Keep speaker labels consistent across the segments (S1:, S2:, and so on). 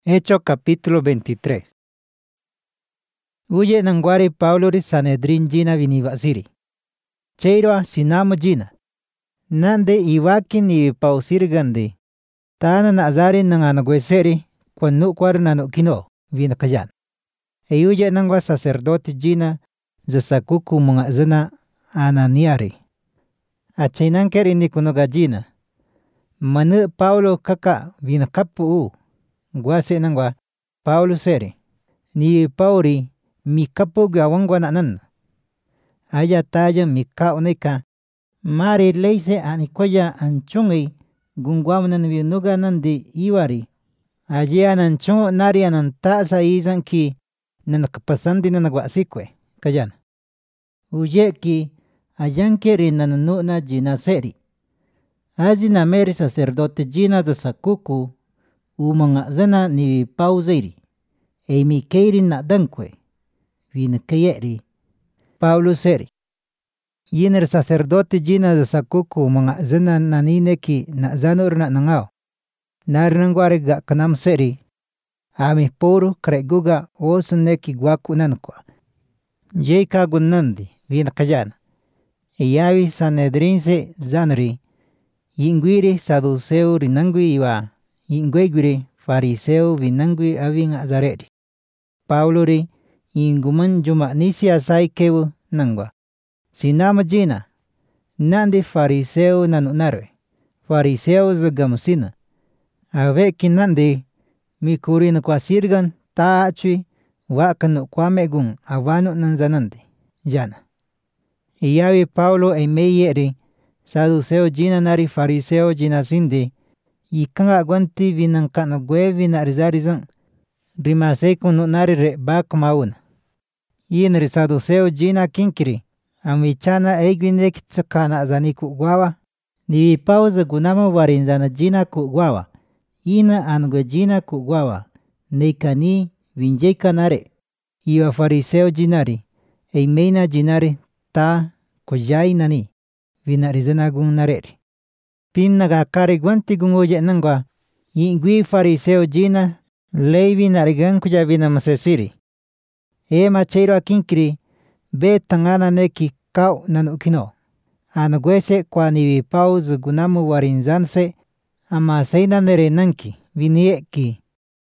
S1: Hecho capítulo 23. Huye nanguari Paulori Sanedrin jina vinivasiri. Cheiro sinamo jina. Nande iwakin ni pausir gandi. Tana na azari nanganagweseri kwa nukwar nanukino vinakajan. Huye nangwa sacerdote jina zasakuku mga zana ananiari. Achinankер ini kunoga jina. Manu Paulo kaka vinakapu guase nangwa Paulo seri. Ni pauri mi kapo gawangwa nanan. Aya taja mi kauneka. Mari leise anikoya anchungi gungwamnan vinuga nandi iwari. Aja ananchung nari anantasa izanki nanakapasandi nanagwasikwe kajan. Ujeki ayankeri nananuna jina seri. Aji nameri sacerdote jina zasakuku mga zana ni pauzairi. Emi keiri na dankwe. Vina kayeri. Paulo seri. Yiner sacerdote jina zasakuku mga zana nanineki na zanur na nangao. Narinangwari ga kanam seri. Ami poro kreguga osuneki gwaku nankwa. Jeka gunandi vina kajana. Iyawi sanedrinse zanri. Yingwiri saduceo rinangwi iwa. Yingwegwiri fariseo vinangwi aving azaredi. Paulo ri yinguman juma nisi asai kewu nangwa. Sinama jina. Nandi fariseo nanunarwe. Fariseo zagamusina. Aveki nandi mikurin kwa sirgan taachui wakanu kwa megun avanu nanzanandi. Jana. Iyawi Paulo emeyeri saduceo jina nari fariseo jina sindi. Ikanga gwanti vinankano gwe vinarizan. Rimasei kunu nari re bak mauna. Yin saduceo jina kinkiri. Amichana egwinek tsakana zaniku gwawa. Ni pauza gunama warinzana jina ku gwawa. Ina angwe jina ku gwawa. Nekani vinjeka nare. Iwa fariseo jinari. Eimeina jinari ta kujai nani. Vinarizana gun nareri. Pin nagakari gwanti gungoje nangwa. Yingwi fariseo jina. Leivi narigan kuja vina masesiri. Ema cheiro akinkiri. Be tangana neki kau nanukino. Anagwese kwa niwi pauzu gunamu warinzanse. Ama seina nere nanki. Vinieki.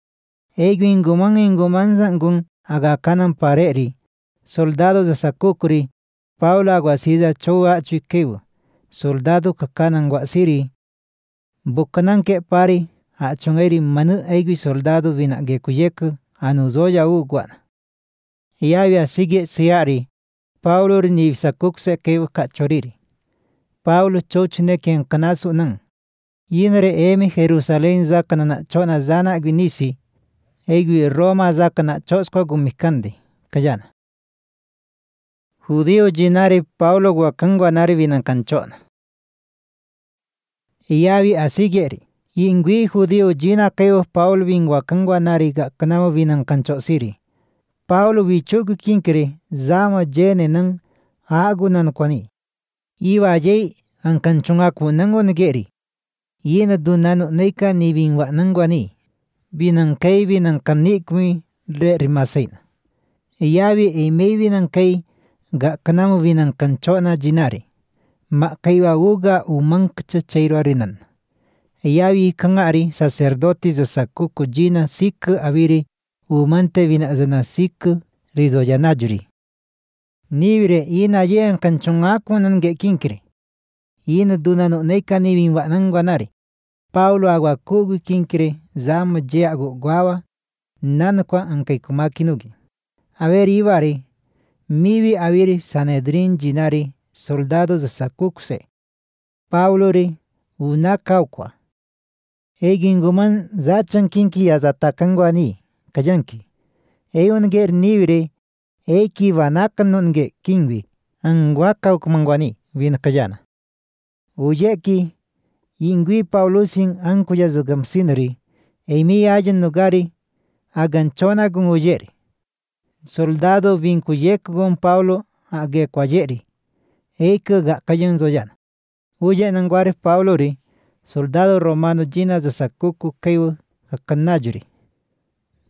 S1: Egu ingumanzan gun agakanan pareri. Soldado zasakukuri. Paulo aguasida chowa chuikewu. Soldado kakanan guasiri. Bukananke pari. Achungeri manu egui soldado vinage kuyeku anuzoya guana. Iyawi asige siari. Paulo rini sakukse kewu kachoriri. Paulo chochineken kanasu nang. Yinere emi Jerusalén zakana chona zana gwinisi. Egui Roma zakana chosko gumikandi. Kajana. Judío jinari Paulo guakangwa nari vinankanchona. Iyawi asigeri. Yingwi judío jina kewo Paulo vingwakangwa nari ga kanamo vinankancho siri. Paulo wichugu kinkiri zama jene nang agu nankwani. Iwa jay ankanchungaku nango nageri. Yina dunano neika ni vingwa nangwani. Vinankay vinankanikmi re rimaseina. Iyawi emei vinankay ga kanamo vinankanchona jinari. Ma kaywa uga umankcha chayro arinan. Iyawi kangari sacerdote zasakuku jina siku aviri umante vinazana siku rizoyanajuri. Nivire ina yean kanchungaku nange kinkiri. Ina dunano neka nivin wanangwanari. Paulo agua kugu kinkiri zama jeagu guawa nanakwa ankaykumakinugi. Averi iwari miwi aviri Sanedrin jinari soldado zasakukuse. Paulo ri unakaukwa. Eginguman zachan kinki azatakangwani, kajanki. Eunger nivire, eki vanakan nunge kingwi, angwaka kumangwani, vina kajana. Ujeki, yingwi Paulusin ankuya zugamsinari, emi ajan nugari, aganchona gun ujeri. Soldado vinkuyek gun Paulo age kwajeri, eke ga kajan zoyana. Uye nangwari Paulo ri, soldado romano jina zasakuku kewu kakanajuri.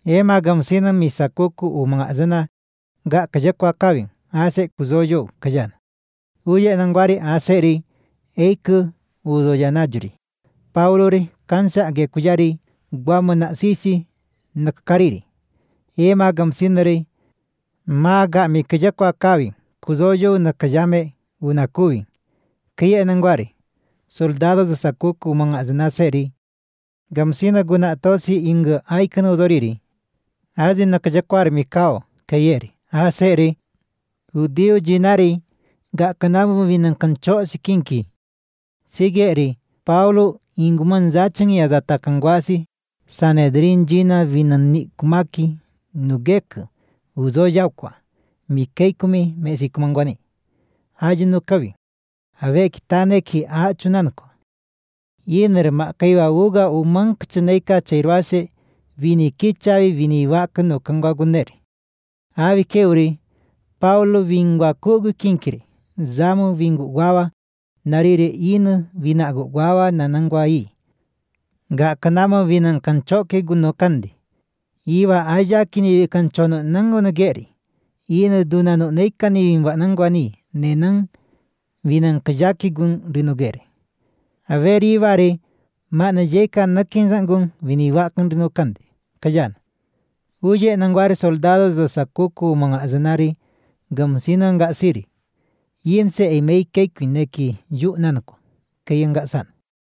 S1: ema gamsina misakuku u mga zana ga kajakwa kawin ase kuzoyo kajan. Uye nangwari aseri eiku uzoyanajuri. Paulo ri kansa ge kujari guamana sisi nakakariri. Ema gamsinari maga mi kajakwa kawin kuzoyo nakajame unakuwin. Kaya nangwari soldados de sakuku mga zana seri gamsina guna tosi inga aikana uzoriri. Azin nakajakwar mikao kayeri. Aseri udiu jinari ga kanamu vinang kancho sikinki. Sigeri Paulo inguman zacang ya zata kangwasi Sanedrin jina vinani kumaki nugek uzo yaukwa mikeikumi mesikumangwani. Ajinu kawi. Ave kitane ki achunanko. Yiner makaiwa uga umang kchaneka chairwase vini kichavi vini wakan no kangwa guneri. Avi keuri Paulo vingwa kugu kinkiri. Zamu vingu guawa narire inu vinagu guawa nanangwa i. Ga kanama vinang kanchoke gunokandi. Iwa aja kini kanchono nango nageri. Inu dunano neikani vimba nangwani nenang vinang kajaki gun rinogeri. Averi iwari makna jeka nakinzangung vini wakan rinokandi. Kajan. Uje nangwari soldados do sakuku mga zanari gamsina nga siri. Yinse emei keikwi neki yu nanako. Kaya nga san.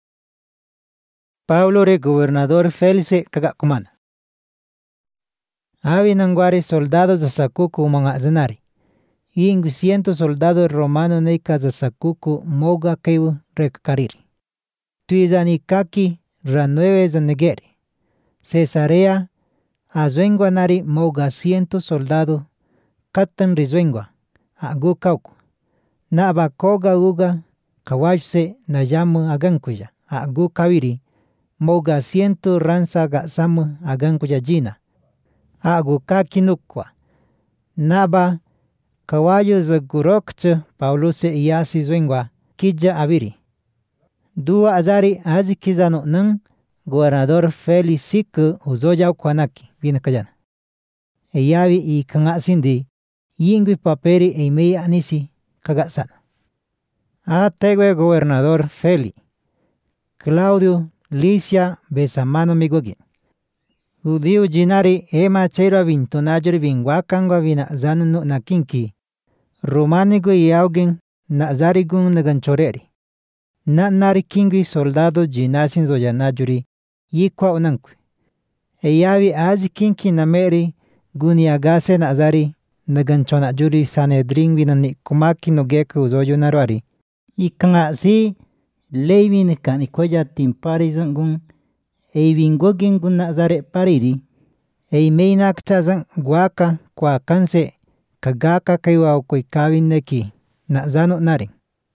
S1: Paulo re gobernador Felice kagakumana. Avi nangwari soldados do sakuku mga zanari. Ingu 100 soldados romano neika za sakuku moga keiwu rekakariri. Tuizani kaki ranueve zanegeri. Cesarea azuengwa nari moga 100 soldado katan rizuengwa agu kauku. Naba koga uga kawajse najamu agankuya agu kawiri moga 100 ransa gasamu agankuya jina. Agu kaki nukwa. Naba kawayo zagurokche Pauluse iyasi zuengwa kija aviri. Dua azari azi kizano nang gobernador Felicique uzoya kwanaki vinakajana. Eyavi i kangasindi yingwi paperi eimei anisi kagasana. Ategwe gobernador Feli. Claudio Licia besamano migogin. Udiu jinari ema chera vintonajori vingwakangwa vina zanano nakinki. Romanigo yaugin na zarigun naganchoreri. Na nari kingwi soldado jinasin zoyanajuri yikwa unankwi. Eyavi azi kinki nameri guniagase na zari naganchona juri Sanedrin vinani kumaki nogeka uzoyo narwari. Ikanga si leivin kanikoya timpari zangun eivingogin guna zare pariri. Eimeina kchazan guaka kwa kanse kagaka kaiwa ukoikawin neki na zano narin.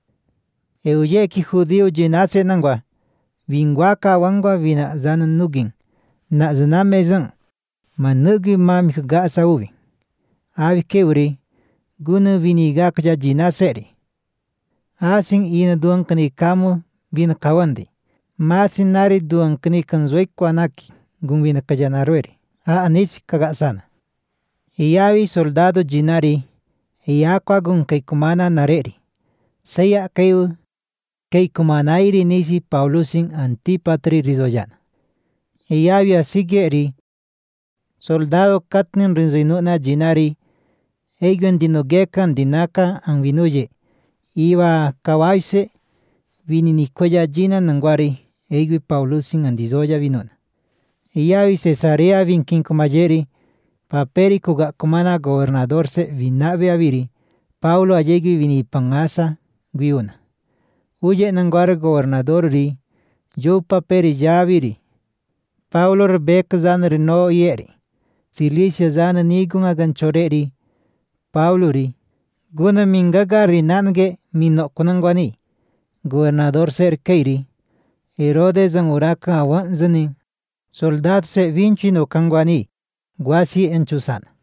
S1: Euye ki judío jinase nangwa vingwaka wangwa vina zanan nugin na zaname zan manugi mami gasa uvi. Avi keuri gunu viniga kja jinaseri. Asin ina duankani kamu vina kawandi. Masin nari duankani kanzoi kwanaki gun vina kja narweri. Anisi kagasana. Iyavi soldado jinari iyakwa gun kaikumana nareri. Saya kayu kaikumanairi nisi Paulusin Antipatri rizoyana. Iyavi asigeri soldado katnin rinzinuna jinari eigen dinogekan dinaka ang vinuye. Iwa kawaise vininikoya jina nangwari eigwi Paulusin andizoya vinuna. Iyavi Cesarea vinkinkumayeri paperi kuga kumana gobernador se vinabe aviri Paulo ayegwi vinipangasa viuna. Uye nangwari gobernador ri yo paperi javiri. Paulo rebek zan rino yeri. Cilicia zan nigun aganchoreri. Paulo ri guna mingaga rinange minokunangwani. Gobernador ser keiri. Herodes zan uraka awanzani. Soldado se vinci no kangwani. Guasi enchusana.